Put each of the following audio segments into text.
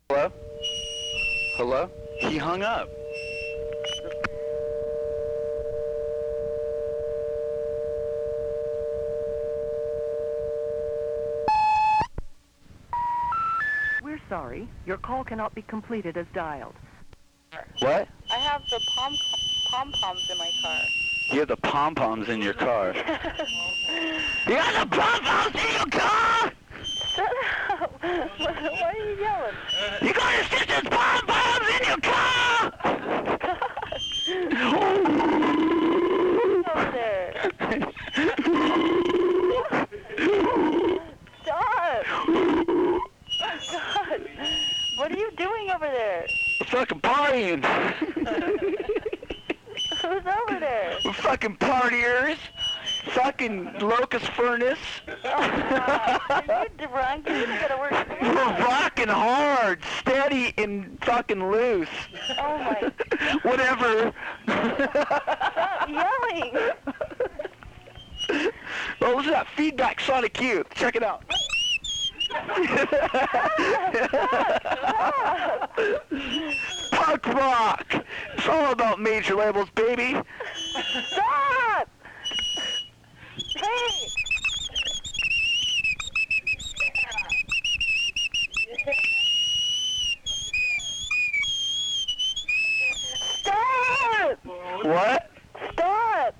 Hello? Hello? He hung up. We're sorry. Your call cannot be completed as dialed. What? I have the pom-poms in my car. You have the pom-poms in your car. You got the pom-poms in your car! Shut up! Why are you yelling? You got your sister's pom-poms in your car! Over there. Stop! God. What are you doing over there? We're fucking partying. Who's over there? We're fucking partiers. Fucking locust furnace. Are you drunk? You gotta work. We're rocking hard, steady, and fucking loose. Oh my. Whatever. Stop yelling. Oh, listen to that feedback Sonic Youth. Check it out. Punk rock. It's all about major labels, baby. Stop! Hey! Stop! What? Stop!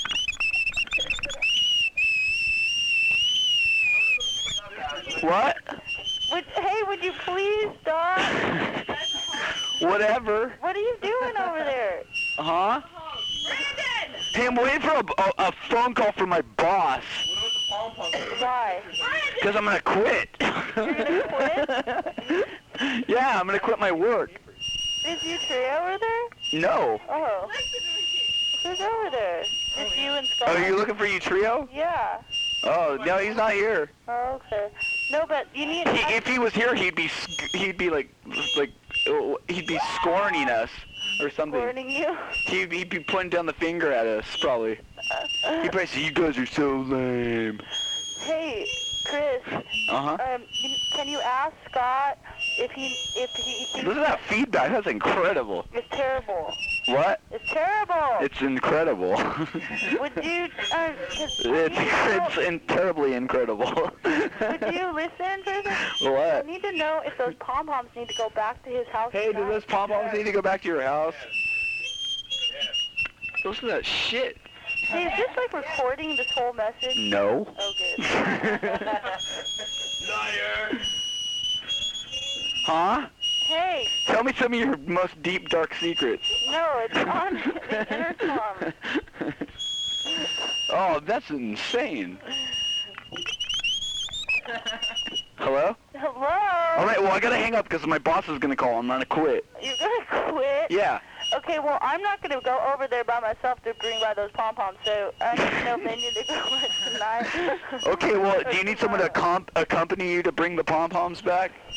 What? Would you please stop? Whatever. What are you doing over there? Huh? Hey, I'm waiting for a phone call from my boss. Why? Because I'm going to quit. You're gonna quit? Yeah, I'm going to quit my work. Is you Trey over there? No. Oh. Who's over there? It's you and Scott. Oh, you're looking for you trio? Yeah. Oh, no, he's not here. Oh, okay. No, but you need... If he was here, he'd be like he'd be scorning us or something. Warning you? He'd be pointing down the finger at us, probably. He'd probably say, "You guys are so lame." Hey, Chris. Uh-huh. Can you ask Scott if he Listen to that feedback. That's incredible. It's terrible. What? It's terrible. It's incredible. Would you? It's terribly incredible. Would you listen for this? I What? need to know if those pom-poms need to go back to his house. Hey, do those pom-poms need to go back to your house? Listen to that shit. Hey, is this like recording this whole message? No. Oh, good. Liar. Huh? Hey, Tell me some of your most deep, dark secrets. no, it's on the intercom. Oh, that's insane. Hello? Hello? All right, well, I gotta hang up because my boss is gonna call. I'm gonna quit. You're gonna quit? Yeah. Okay, well, I'm not gonna go over there by myself to bring by those pom-poms, so I need to know if they need to go tonight. Okay, well, do you need someone to accompany you to bring the pom-poms back?